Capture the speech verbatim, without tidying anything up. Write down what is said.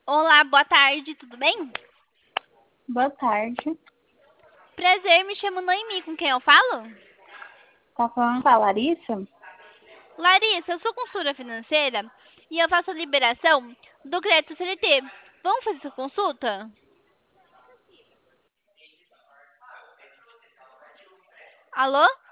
Olá, boa tarde, tudo bem? Boa tarde. Prazer, me chamo Noemi, com quem eu falo? Tá falando com a Larissa? Larissa, eu sou consultora financeira e eu faço a liberação do crédito C L T. Vamos fazer essa consulta? Alô?